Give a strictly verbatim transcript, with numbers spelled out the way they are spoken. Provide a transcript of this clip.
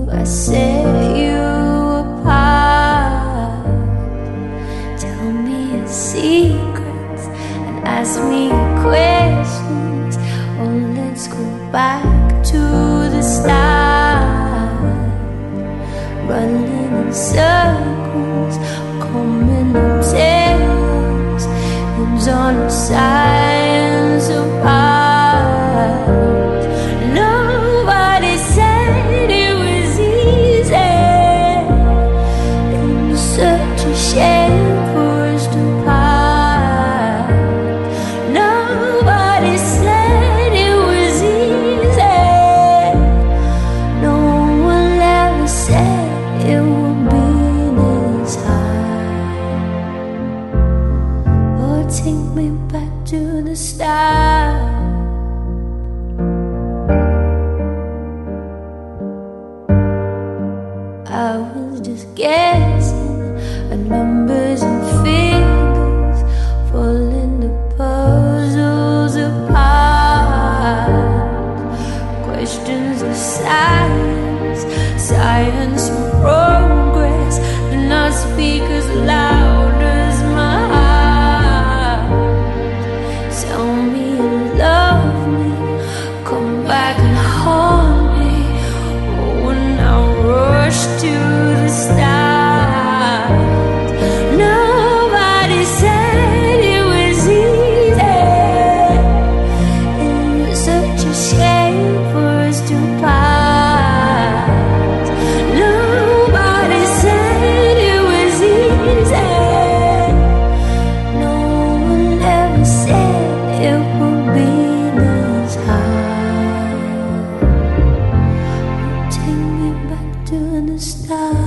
I set you apart. Tell me your secrets and ask me questions. Oh, let's go back to the start. Running in circles, coming up tails, hands on our sides apart. Nobody said it was easy. It's such a shame for us to part. Nobody said it was easy. No one ever said it would be this hard. Oh, take me back to the start. I was just guessing at numbers and figures, falling the puzzles apart. Questions of science, science and progress do not speak as loud as my heart. Tell me you love me, come back and haunt me. Oh, and I rush to the start. Nobody said it was easy. It's such a shame for us to part. Nobody said it was easy. No one ever said it would be this hard. Take me back to the start.